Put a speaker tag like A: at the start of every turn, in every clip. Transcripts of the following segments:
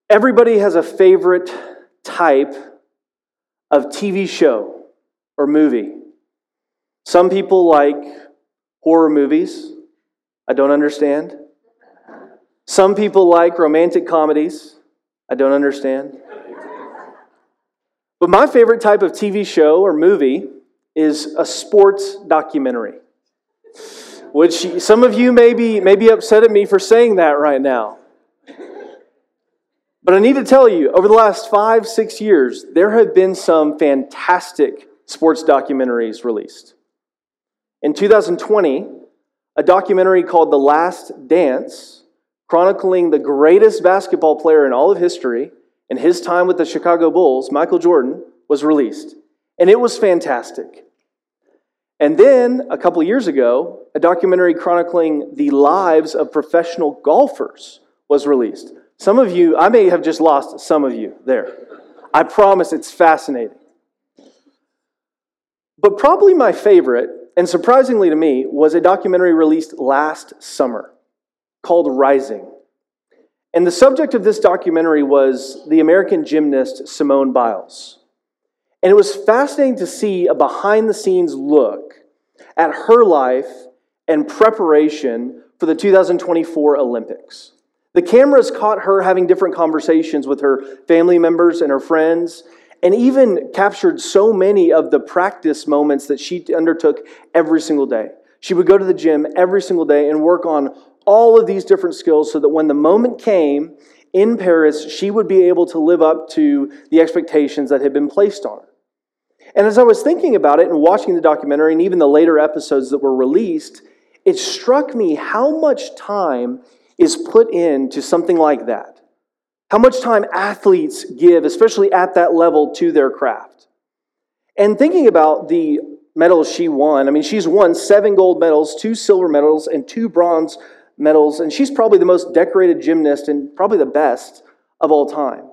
A: Everybody has a favorite type of TV show or movie. Some people like horror movies. I don't understand. Some people like romantic comedies. I don't understand. But my favorite type of TV show or movie is a sports documentary, which some of you may be upset at me for saying that right now. But I need to tell you, over the last 5-6 years, there have been some fantastic sports documentaries released. In 2020, a documentary called The Last Dance, chronicling the greatest basketball player in all of history and his time with the Chicago Bulls, Michael Jordan, was released. And it was fantastic. And then, a couple years ago, a documentary chronicling the lives of professional golfers was released. Some of you, I may have just lost some of you there. I promise it's fascinating. But probably my favorite, and surprisingly to me, was a documentary released last summer called Rising. And the subject of this documentary was the American gymnast Simone Biles. And it was fascinating to see a behind-the-scenes look at her life and preparation for the 2024 Olympics. The cameras caught her having different conversations with her family members and her friends, and even captured so many of the practice moments that she undertook every single day. She would go to the gym every single day and work on all of these different skills so that when the moment came in Paris, she would be able to live up to the expectations that had been placed on her. And as I was thinking about it and watching the documentary and even the later episodes that were released, it struck me how much time is put into something like that. How much time athletes give, especially at that level, to their craft. And thinking about the medals she won, I mean, she's won 7 gold medals, 2 silver medals, and 2 bronze medals, and she's probably the most decorated gymnast and probably the best of all time.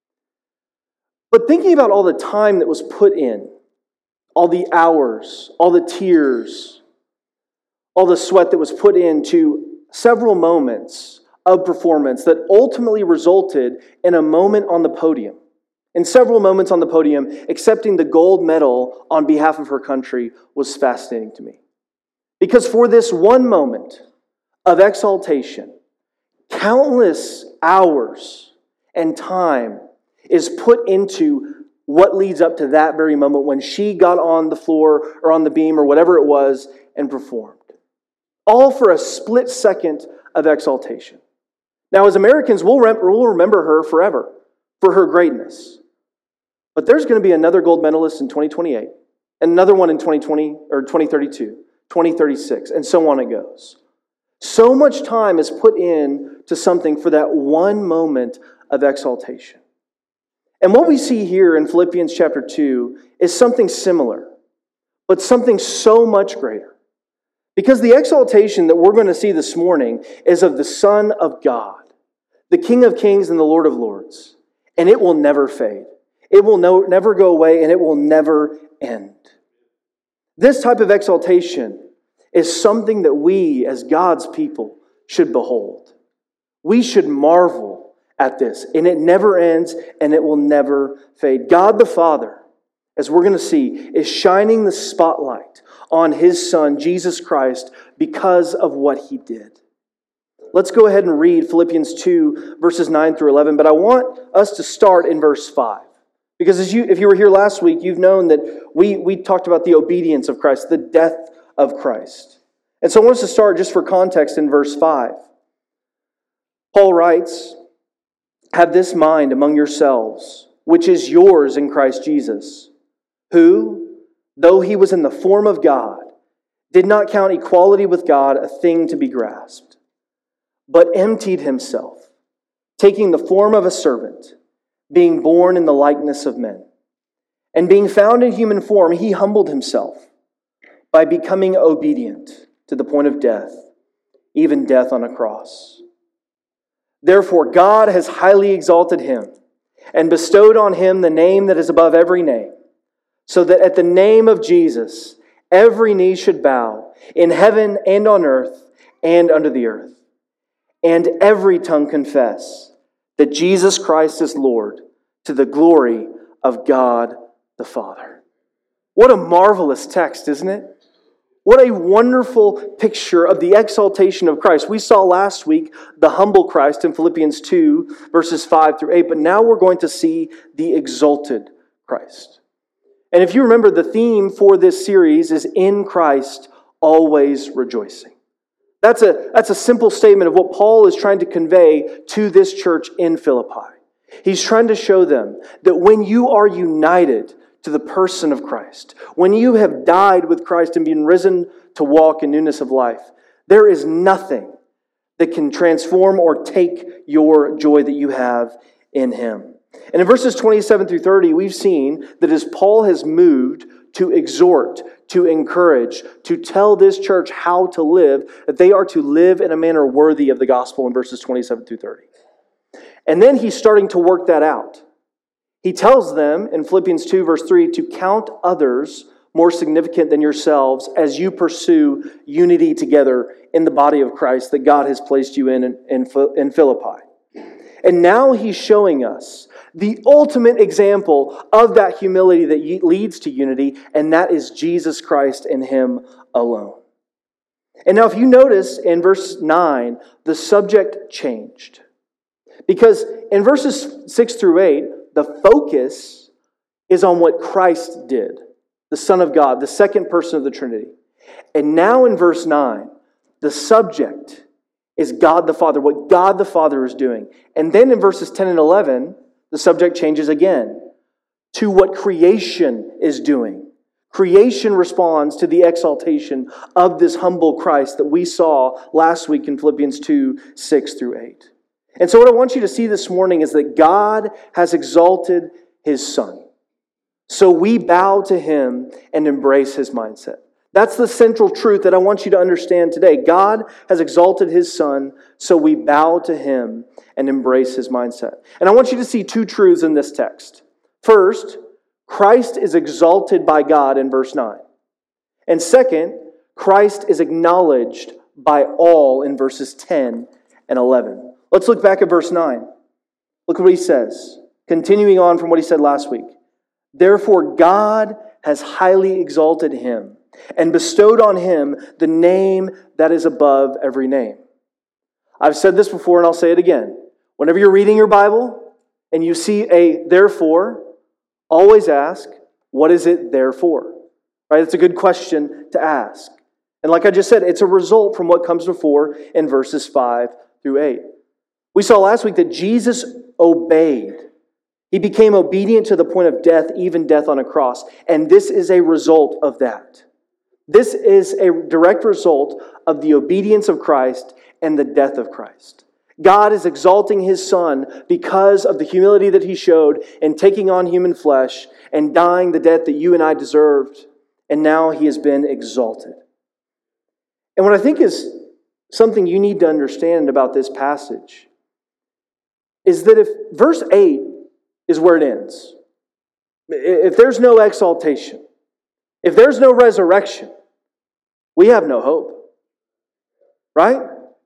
A: But thinking about all the time that was put in, all the hours, all the tears, all the sweat that was put into several moments of performance that ultimately resulted in a moment on the podium, in several moments on the podium, accepting the gold medal on behalf of her country was fascinating to me. Because for this one moment of exaltation, countless hours and time is put into what leads up to that very moment when she got on the floor or on the beam or whatever it was and performed. All for a split second of exaltation. Now, as Americans, we'll remember her forever for her greatness. But there's going to be another gold medalist in 2028, and another one in 2020 or 2032, 2036, and so on it goes. So much time is put in to something for that one moment of exaltation. And what we see here in Philippians chapter 2 is something similar, but something so much greater. Because the exaltation that we're going to see this morning is of the Son of God, the King of Kings and the Lord of Lords. And it will never fade. It will never go away, and it will never end. This type of exaltation is something that we, as God's people, should behold. We should marvel at this, and it never ends, and it will never fade. God the Father, as we're going to see, is shining the spotlight on His Son, Jesus Christ, because of what He did. Let's go ahead and read Philippians 2, verses 9 through 11, but I want us to start in verse 5. Because if you were here last week, you've known that we talked about the obedience of Christ, the death of Christ. And so I want us to start just for context in verse 5. Paul writes, "Have this mind among yourselves, which is yours in Christ Jesus, who, though He was in the form of God, did not count equality with God a thing to be grasped, but emptied Himself, taking the form of a servant, being born in the likeness of men. And being found in human form, He humbled Himself by becoming obedient to the point of death, even death on a cross. Therefore, God has highly exalted Him and bestowed on Him the name that is above every name, so that at the name of Jesus, every knee should bow in heaven and on earth and under the earth, and every tongue confess that Jesus Christ is Lord, to the glory of God the Father. What a marvelous text, isn't it? What a wonderful picture of the exaltation of Christ. We saw last week the humble Christ in Philippians 2, verses 5 through 8, but now we're going to see the exalted Christ. And if you remember, the theme for this series is in Christ, always rejoicing. That's a simple statement of what Paul is trying to convey to this church in Philippi. He's trying to show them that when you are united to the person of Christ, when you have died with Christ and been risen to walk in newness of life, there is nothing that can transform or take your joy that you have in Him. And in verses 27 through 30, we've seen that as Paul has moved to exhort, to encourage, to tell this church how to live, that they are to live in a manner worthy of the gospel in verses 27 through 30. And then he's starting to work that out. He tells them in Philippians 2, verse 3, to count others more significant than yourselves as you pursue unity together in the body of Christ that God has placed you in Philippi. And now he's showing us the ultimate example of that humility that leads to unity, and that is Jesus Christ and Him alone. And now if you notice in verse 9, the subject changed. Because in verses 6 through 8, the focus is on what Christ did, the Son of God, the second person of the Trinity. And now in verse 9, the subject is God the Father, what God the Father is doing. And then in verses 10 and 11, the subject changes again to what creation is doing. Creation responds to the exaltation of this humble Christ that we saw last week in Philippians 2, 6 through 8. And so what I want you to see this morning is that God has exalted His Son. So we bow to Him and embrace His mindset. That's the central truth that I want you to understand today. God has exalted His Son, so we bow to Him and embrace His mindset. And I want you to see two truths in this text. First, Christ is exalted by God in verse 9. And second, Christ is acknowledged by all in verses 10 and 11. Let's look back at verse 9. Look what he says, continuing on from what he said last week. Therefore God has highly exalted Him and bestowed on Him the name that is above every name. I've said this before and I'll say it again. Whenever you're reading your Bible and you see a therefore, always ask, what is it there for? Right? It's a good question to ask. And like I just said, it's a result from what comes before in verses 5 through 8. We saw last week that Jesus obeyed. He became obedient to the point of death, even death on a cross. And this is a result of that. This is a direct result of the obedience of Christ and the death of Christ. God is exalting His Son because of the humility that He showed in taking on human flesh and dying the death that you and I deserved. And now He has been exalted. And what I think is something you need to understand about this passage is that if verse 8 is where it ends, if there's no exaltation, if there's no resurrection, we have no hope. Right?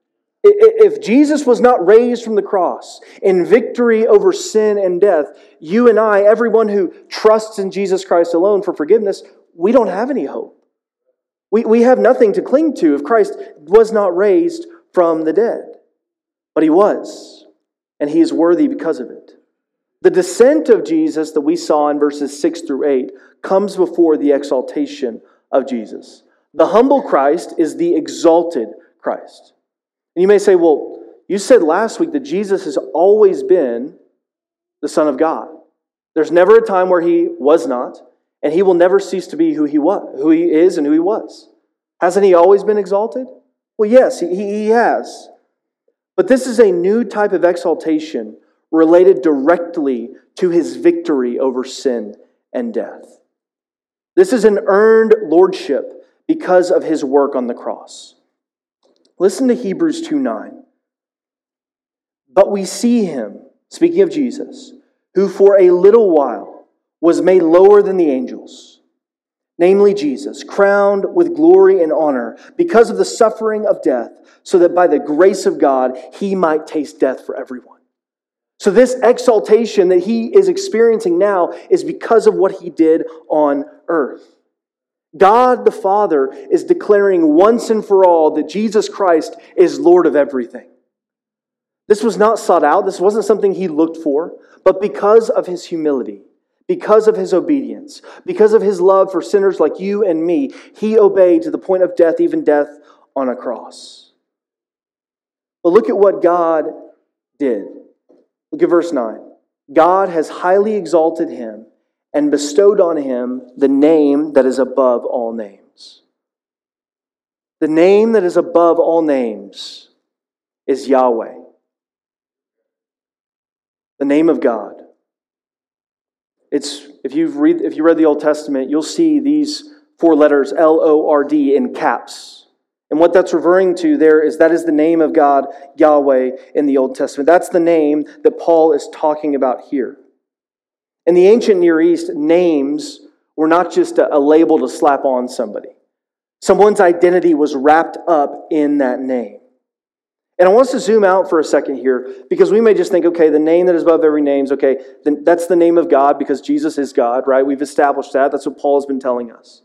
A: If Jesus was not raised from the cross in victory over sin and death, you and I, everyone who trusts in Jesus Christ alone for forgiveness, we don't have any hope. We have nothing to cling to if Christ was not raised from the dead. But He was, and He is worthy because of it. The descent of Jesus that we saw in verses 6 through 8 comes before the exaltation of Jesus. The humble Christ is the exalted Christ. And you may say, well, you said last week that Jesus has always been the Son of God. There's never a time where He was not, and He will never cease to be who He is and who He was. Hasn't He always been exalted? Well, yes, He has. But this is a new type of exaltation related directly to His victory over sin and death. This is an earned lordship because of His work on the cross. Listen to Hebrews 2:9. But we see Him, speaking of Jesus, who for a little while was made lower than the angels, namely Jesus, crowned with glory and honor because of the suffering of death, so that by the grace of God He might taste death for everyone. So this exaltation that he is experiencing now is because of what he did on earth. God the Father is declaring once and for all that Jesus Christ is Lord of everything. This was not sought out. This wasn't something he looked for. But because of his humility, because of his obedience, because of his love for sinners like you and me, he obeyed to the point of death, even death on a cross. But look at what God did. Look at verse 9. God has highly exalted him and bestowed on him the name that is above all names. The name that is above all names is Yahweh. The name of God. If you read the Old Testament, you'll see these 4 letters, L-O-R-D, in caps. And what that's referring to there is that is the name of God, Yahweh, in the Old Testament. That's the name that Paul is talking about here. In the ancient Near East, names were not just a label to slap on somebody. Someone's identity was wrapped up in that name. And I want us to zoom out for a second here, because we may just think, okay, the name that is above every name is okay. Then that's the name of God because Jesus is God, right? We've established that. That's what Paul has been telling us.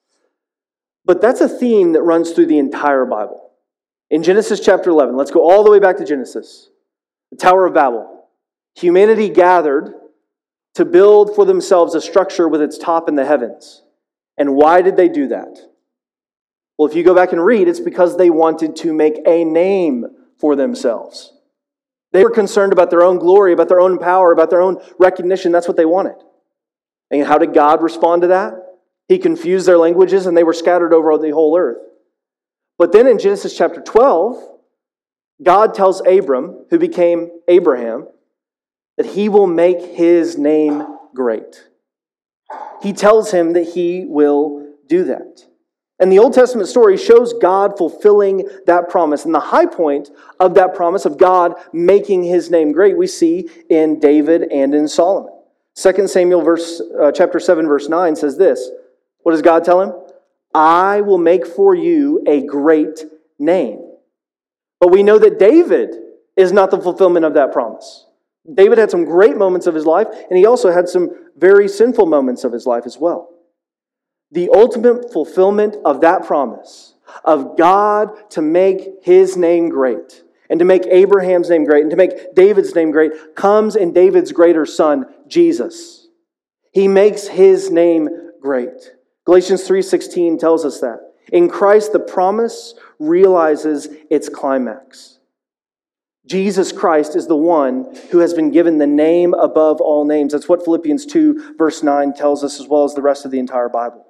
A: But that's a theme that runs through the entire Bible. In Genesis chapter 11, let's go all the way back to Genesis. The Tower of Babel. Humanity gathered to build for themselves a structure with its top in the heavens. And why did they do that? Well, if you go back and read, it's because they wanted to make a name for themselves. They were concerned about their own glory, about their own power, about their own recognition. That's what they wanted. And how did God respond to that? He confused their languages and they were scattered over the whole earth. But then in Genesis chapter 12, God tells Abram, who became Abraham, that he will make his name great. He tells him that he will do that. And the Old Testament story shows God fulfilling that promise. And the high point of that promise of God making his name great, we see in David and in Solomon. 2 Samuel chapter 7, verse 9 says this. What does God tell him? I will make for you a great name. But we know that David is not the fulfillment of that promise. David had some great moments of his life, and he also had some very sinful moments of his life as well. The ultimate fulfillment of that promise, of God to make his name great, and to make Abraham's name great, and to make David's name great, comes in David's greater son, Jesus. He makes his name great. Galatians 3:16 tells us that. In Christ, the promise realizes its climax. Jesus Christ is the one who has been given the name above all names. That's what Philippians 2, verse 9 tells us, as well as the rest of the entire Bible.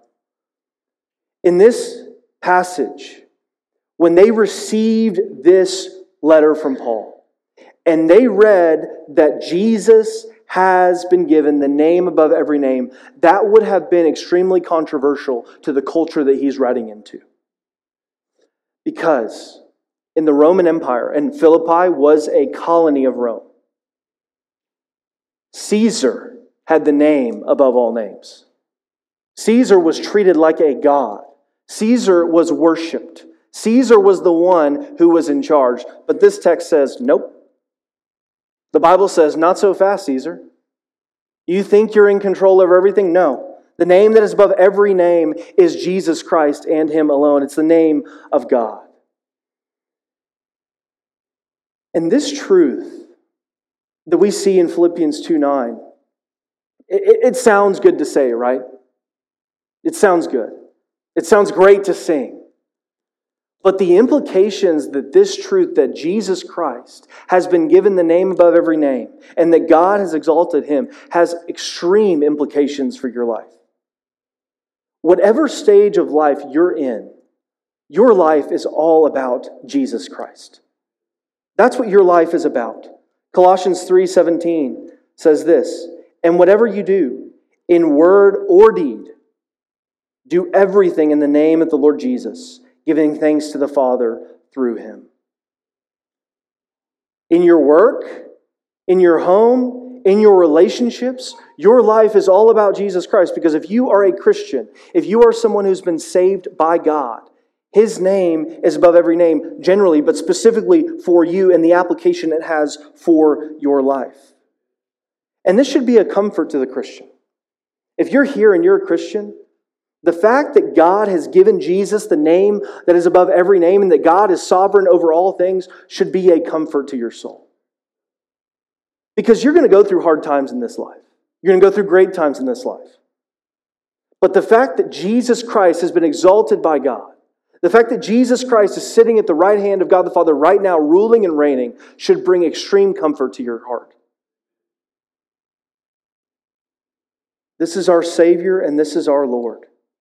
A: In this passage, when they received this letter from Paul, and they read that Jesus has been given the name above every name, that would have been extremely controversial to the culture that he's writing into. Because in the Roman Empire, and Philippi was a colony of Rome, Caesar had the name above all names. Caesar was treated like a god. Caesar was worshipped. Caesar was the one who was in charge. But this text says, nope. The Bible says, not so fast, Caesar. You think you're in control of everything? No. The name that is above every name is Jesus Christ and Him alone. It's the name of God. And this truth that we see in Philippians 2:9, it sounds good to say, right? It sounds good. It sounds great to sing. But the implications that this truth that Jesus Christ has been given the name above every name and that God has exalted Him has extreme implications for your life. Whatever stage of life you're in, your life is all about Jesus Christ. That's what your life is about. Colossians 3:17 says this, and whatever you do, in word or deed, do everything in the name of the Lord Jesus, giving thanks to the Father through Him. In your work, in your home, in your relationships, your life is all about Jesus Christ. Because if you are a Christian, if you are someone who's been saved by God, His name is above every name generally, but specifically for you and the application it has for your life. And this should be a comfort to the Christian. If you're here and you're a Christian, the fact that God has given Jesus the name that is above every name and that God is sovereign over all things should be a comfort to your soul. Because you're going to go through hard times in this life. You're going to go through great times in this life. But the fact that Jesus Christ has been exalted by God, the fact that Jesus Christ is sitting at the right hand of God the Father right now, ruling and reigning, should bring extreme comfort to your heart. This is our Savior and this is our Lord.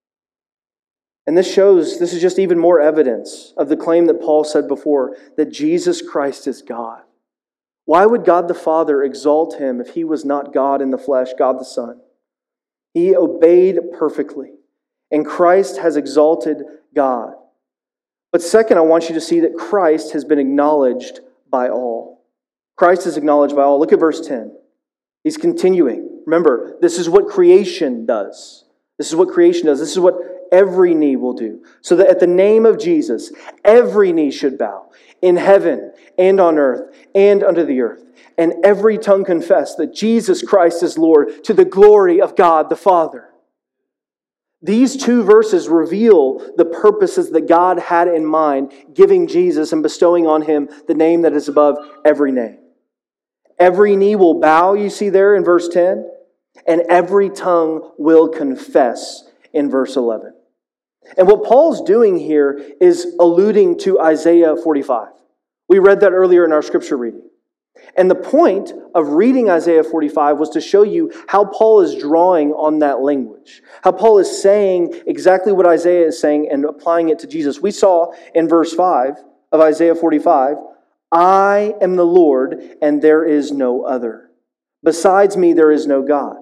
A: And this is just even more evidence of the claim that Paul said before, that Jesus Christ is God. Why would God the Father exalt him if he was not God in the flesh, God the Son? He obeyed perfectly, and Christ has exalted God. But second, I want you to see that Christ has been acknowledged by all. Christ is acknowledged by all. Look at verse 10. He's continuing. Remember, this is what creation does. This is what creation does. This is what every knee will do. So that at the name of Jesus, every knee should bow in heaven and on earth and under the earth. And every tongue confess that Jesus Christ is Lord to the glory of God the Father. These two verses reveal the purposes that God had in mind, giving Jesus and bestowing on him the name that is above every name. Every knee will bow, you see there in verse 10, and every tongue will confess in verse 11. And what Paul's doing here is alluding to Isaiah 45. We read that earlier in our scripture reading. And the point of reading Isaiah 45 was to show you how Paul is drawing on that language. How Paul is saying exactly what Isaiah is saying and applying it to Jesus. We saw in verse 5 of Isaiah 45, I am the Lord and there is no other. Besides me there is no God.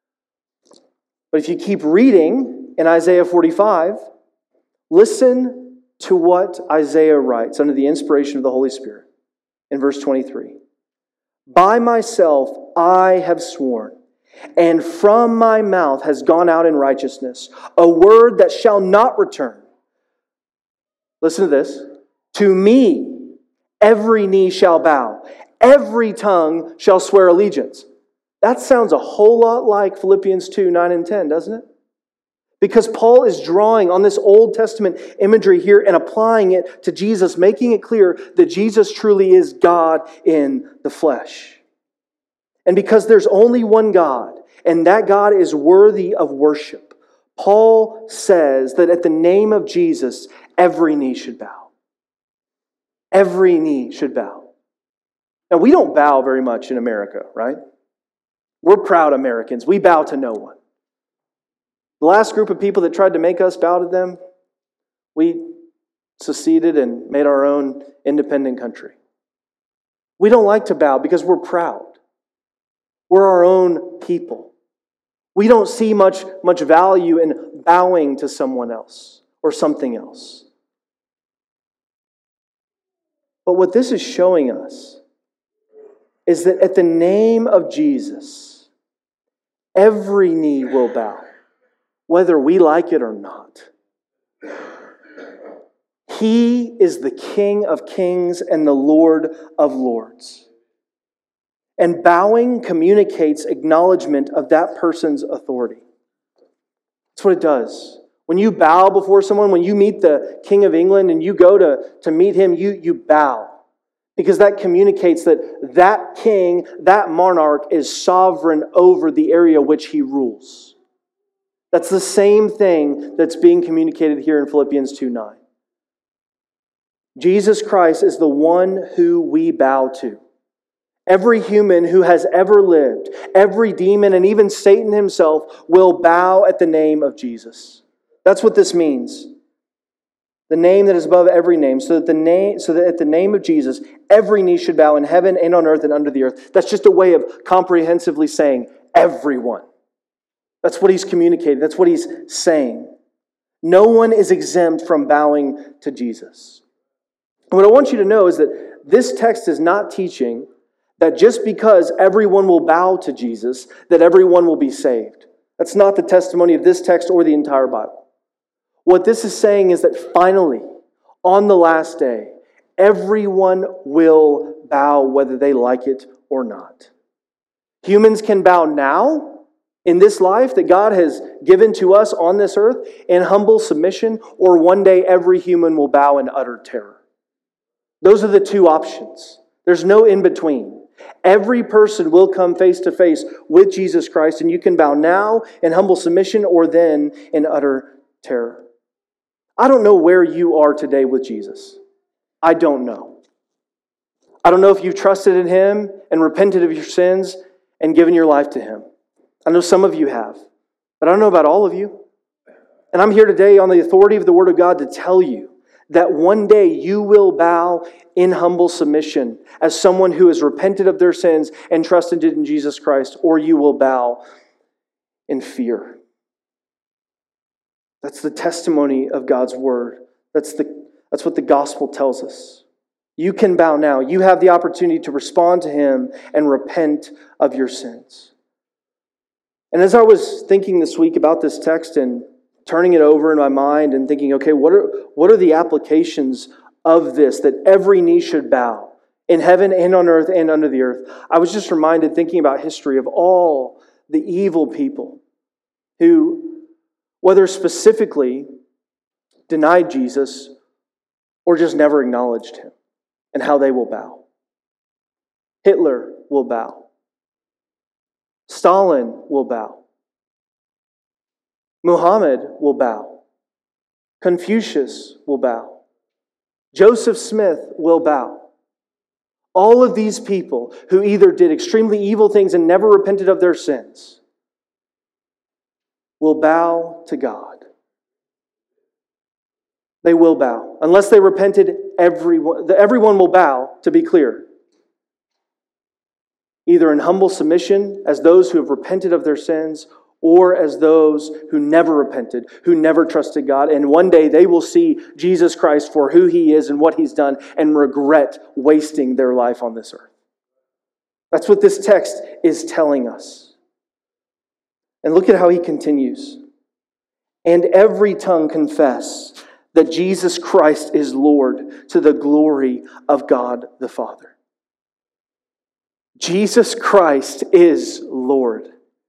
A: But if you keep reading in Isaiah 45, listen to what Isaiah writes under the inspiration of the Holy Spirit in verse 23. By myself I have sworn, and from my mouth has gone out in righteousness a word that shall not return. Listen to this. To me every knee shall bow, every tongue shall swear allegiance. That sounds a whole lot like Philippians 2, 9 and 10, doesn't it? Because Paul is drawing on this Old Testament imagery here and applying it to Jesus, making it clear that Jesus truly is God in the flesh. And because there's only one God, and that God is worthy of worship, Paul says that at the name of Jesus, every knee should bow. Every knee should bow. Now, we don't bow very much in America, right? We're proud Americans. We bow to no one. The last group of people that tried to make us bow to them, we seceded and made our own independent country. We don't like to bow because we're proud. We're our own people. We don't see much value in bowing to someone else or something else. But what this is showing us is that at the name of Jesus, every knee will bow, whether we like it or not. He is the King of kings and the Lord of lords. And bowing communicates acknowledgement of that person's authority. That's what it does. When you bow before someone, when you meet the King of England and you go to meet him, you bow. Because that communicates that king, that monarch is sovereign over the area which he rules. That's the same thing that's being communicated here in Philippians 2:9. Jesus Christ is the one who we bow to. Every human who has ever lived, every demon and even Satan himself will bow at the name of Jesus. That's what this means. The name that is above every name, so that at the name of Jesus, every knee should bow in heaven and on earth and under the earth. That's just a way of comprehensively saying everyone. That's what he's communicating. That's what he's saying. No one is exempt from bowing to Jesus. And what I want you to know is that this text is not teaching that just because everyone will bow to Jesus, that everyone will be saved. That's not the testimony of this text or the entire Bible. What this is saying is that finally, on the last day, everyone will bow whether they like it or not. Humans can bow now in this life that God has given to us on this earth in humble submission, or one day every human will bow in utter terror. Those are the two options. There's no in between. Every person will come face to face with Jesus Christ, and you can bow now in humble submission or then in utter terror. I don't know where you are today with Jesus. I don't know. I don't know if you've trusted in Him and repented of your sins and given your life to Him. I know some of you have, but I don't know about all of you. And I'm here today on the authority of the Word of God to tell you that one day you will bow in humble submission as someone who has repented of their sins and trusted in Jesus Christ, or you will bow in fear. That's the testimony of God's Word. That's what the gospel tells us. You can bow now. You have the opportunity to respond to Him and repent of your sins. And as I was thinking this week about this text and turning it over in my mind and thinking, okay, what are the applications of this that every knee should bow in heaven and on earth and under the earth? I was just reminded, thinking about history, of all the evil people who, whether specifically denied Jesus or just never acknowledged Him, and how they will bow. Hitler will bow. Stalin will bow. Muhammad will bow. Confucius will bow. Joseph Smith will bow. All of these people who either did extremely evil things and never repented of their sins will bow to God. They will bow. Unless they repented, everyone will bow, to be clear. Either in humble submission as those who have repented of their sins, or as those who never repented, who never trusted God. And one day they will see Jesus Christ for who He is and what He's done and regret wasting their life on this earth. That's what this text is telling us. And look at how he continues. And every tongue confess that Jesus Christ is Lord, to the glory of God the Father. Jesus Christ is Lord.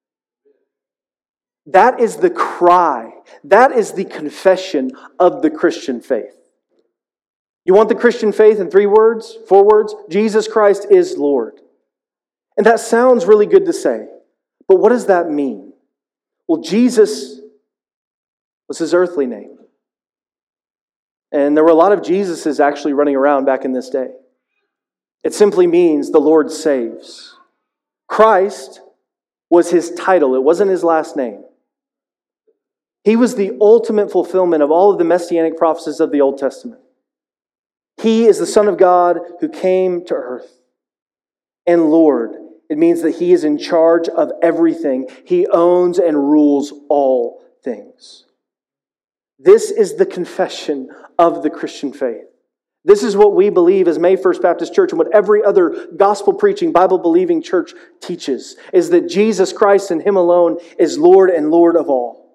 A: That is the cry. That is the confession of the Christian faith. You want the Christian faith in 3 words, 4 words? Jesus Christ is Lord. And that sounds really good to say. But what does that mean? Well, Jesus was His earthly name. And there were a lot of Jesuses actually running around back in this day. It simply means the Lord saves. Christ was His title. It wasn't His last name. He was the ultimate fulfillment of all of the messianic prophecies of the Old Testament. He is the Son of God who came to earth. And Lord, it means that He is in charge of everything. He owns and rules all things. This is the confession of the Christian faith. This is what we believe as May First Baptist Church, and what every other gospel-preaching, Bible-believing church teaches, is that Jesus Christ and Him alone is Lord and Lord of all.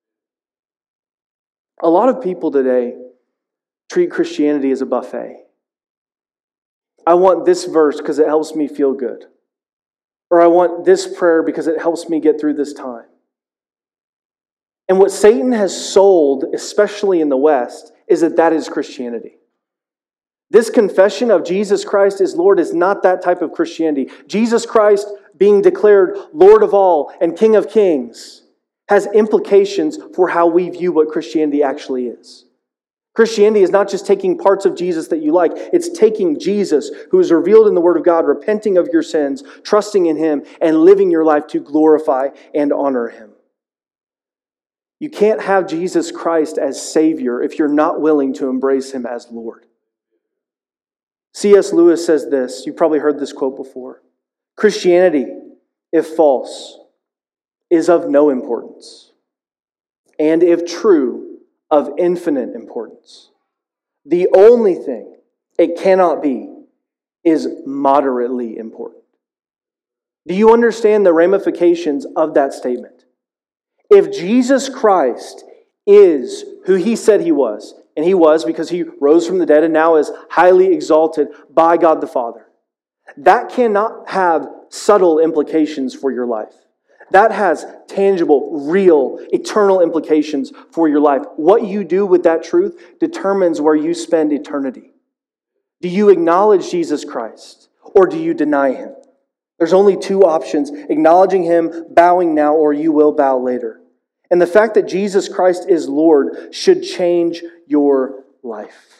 A: A lot of people today treat Christianity as a buffet. I want this verse because it helps me feel good. Or I want this prayer because it helps me get through this time. And what Satan has sold, especially in the West, is that is Christianity. This confession of Jesus Christ as Lord is not that type of Christianity. Jesus Christ being declared Lord of all and King of kings has implications for how we view what Christianity actually is. Christianity is not just taking parts of Jesus that you like. It's taking Jesus, who is revealed in the Word of God, repenting of your sins, trusting in Him, and living your life to glorify and honor Him. You can't have Jesus Christ as Savior if you're not willing to embrace Him as Lord. C.S. Lewis says this. You've probably heard this quote before. Christianity, if false, is of no importance, and if true, of infinite importance. The only thing it cannot be is moderately important. Do you understand the ramifications of that statement? If Jesus Christ is who He said He was, and He was because He rose from the dead and now is highly exalted by God the Father, that cannot have subtle implications for your life. That has tangible, real, eternal implications for your life. What you do with that truth determines where you spend eternity. Do you acknowledge Jesus Christ, or do you deny Him? There's only two options: acknowledging Him, bowing now, or you will bow later. And the fact that Jesus Christ is Lord should change your life.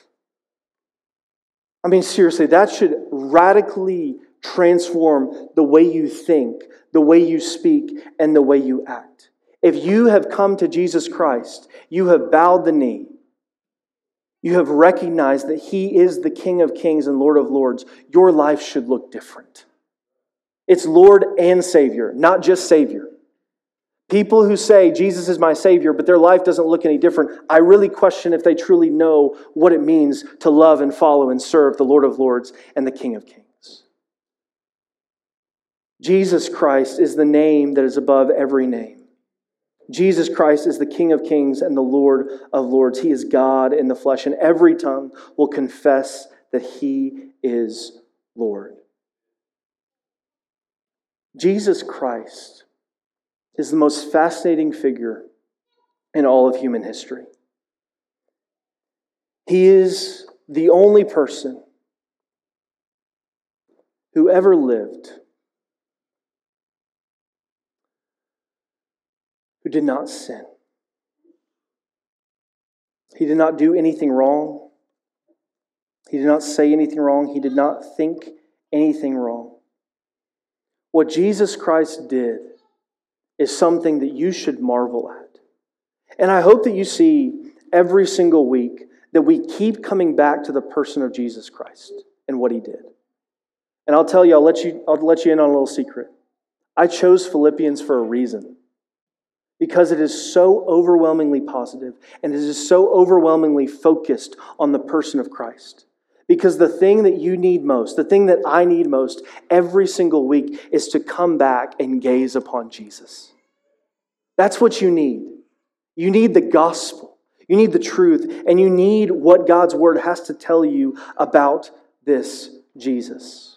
A: I mean, seriously, that should radically transform the way you think, the way you speak, and the way you act. If you have come to Jesus Christ, you have bowed the knee, you have recognized that He is the King of Kings and Lord of Lords, your life should look different. It's Lord and Savior, not just Savior. People who say Jesus is my Savior, but their life doesn't look any different, I really question if they truly know what it means to love and follow and serve the Lord of Lords and the King of Kings. Jesus Christ is the name that is above every name. Jesus Christ is the King of Kings and the Lord of Lords. He is God in the flesh, and every tongue will confess that He is Lord. Jesus Christ is the most fascinating figure in all of human history. He is the only person who ever lived who did not sin. He did not do anything wrong. He did not say anything wrong. He did not think anything wrong. What Jesus Christ did is something that you should marvel at. And I hope that you see every single week that we keep coming back to the person of Jesus Christ and what He did. And I'll tell you, I'll let you in on a little secret. I chose Philippians for a reason. Because it is so overwhelmingly positive and it is so overwhelmingly focused on the person of Christ. Because the thing that you need most, the thing that I need most every single week is to come back and gaze upon Jesus. That's what you need. You need the gospel. You need the truth. And you need what God's word has to tell you about this Jesus.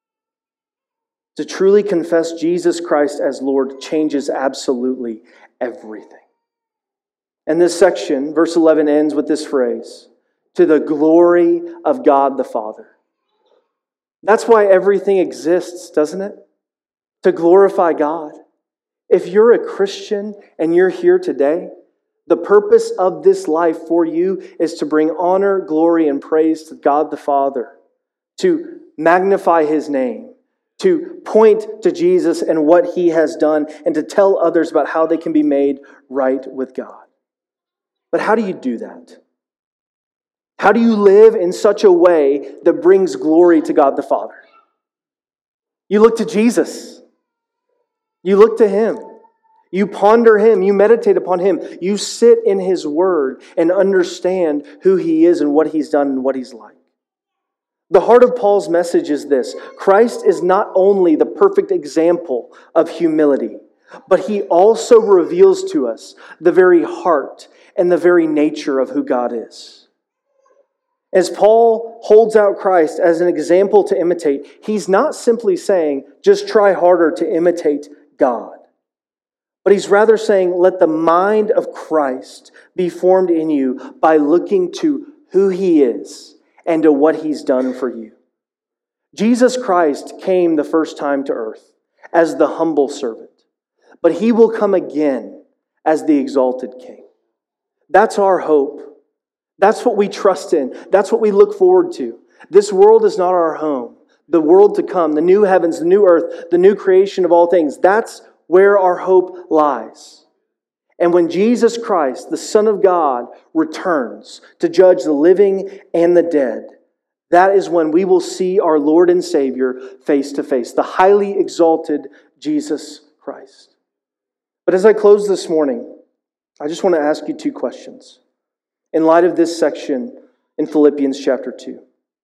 A: To truly confess Jesus Christ as Lord changes absolutely everything. And this section, verse 11, ends with this phrase, to the glory of God the Father. That's why everything exists, doesn't it? To glorify God. If you're a Christian and you're here today, the purpose of this life for you is to bring honor, glory, and praise to God the Father, to magnify His name, to point to Jesus and what He has done, and to tell others about how they can be made right with God. But how do you do that? How do you live in such a way that brings glory to God the Father? You look to Jesus. You look to Him. You ponder Him. You meditate upon Him. You sit in His Word and understand who He is and what He's done and what He's like. The heart of Paul's message is this: Christ is not only the perfect example of humility, but He also reveals to us the very heart and the very nature of who God is. As Paul holds out Christ as an example to imitate, he's not simply saying, just try harder to imitate God. But he's rather saying, let the mind of Christ be formed in you by looking to who He is and to what He's done for you. Jesus Christ came the first time to earth as the humble servant, but He will come again as the exalted King. That's our hope. That's what we trust in. That's what we look forward to. This world is not our home. The world to come, the new heavens, the new earth, the new creation of all things, that's where our hope lies. And when Jesus Christ, the Son of God, returns to judge the living and the dead, that is when we will see our Lord and Savior face to face, the highly exalted Jesus Christ. But as I close this morning, I just want to ask you two questions in light of this section in Philippians chapter 2.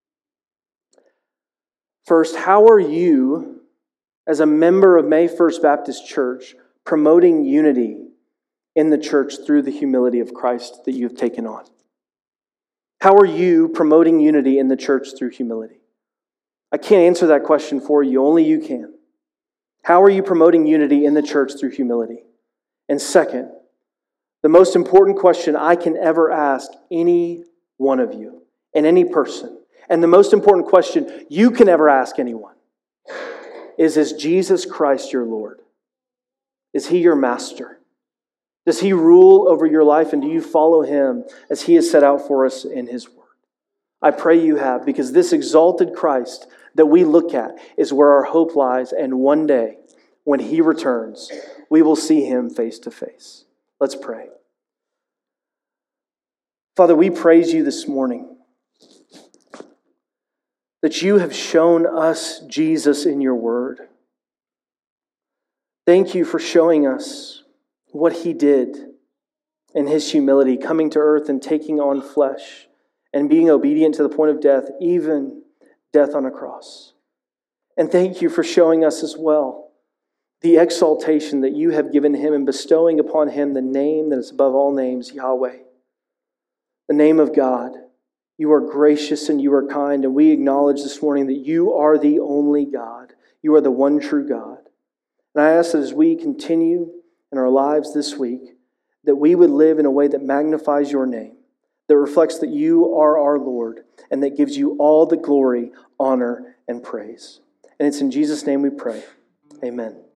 A: First, how are you, as a member of May First Baptist Church, promoting unity in the church through the humility of Christ that you've taken on? How are you promoting unity in the church through humility? I can't answer that question for you. Only you can. How are you promoting unity in the church through humility? And second, the most important question I can ever ask any one of you and any person, and the most important question you can ever ask anyone, is Jesus Christ your Lord? Is He your master? Does He rule over your life, and do you follow Him as He has set out for us in His Word? I pray you have, because this exalted Christ that we look at is where our hope lies, and one day, when He returns, we will see Him face to face. Let's pray. Father, we praise You this morning that You have shown us Jesus in Your Word. Thank You for showing us what He did in His humility, coming to earth and taking on flesh and being obedient to the point of death, even death on a cross. And thank You for showing us as well the exaltation that You have given Him and bestowing upon Him the name that is above all names, Yahweh, the name of God. You are gracious and You are kind, and we acknowledge this morning that You are the only God. You are the one true God. And I ask that as we continue in our lives this week, that we would live in a way that magnifies Your name, that reflects that You are our Lord, and that gives You all the glory, honor, and praise. And it's in Jesus' name we pray. Amen.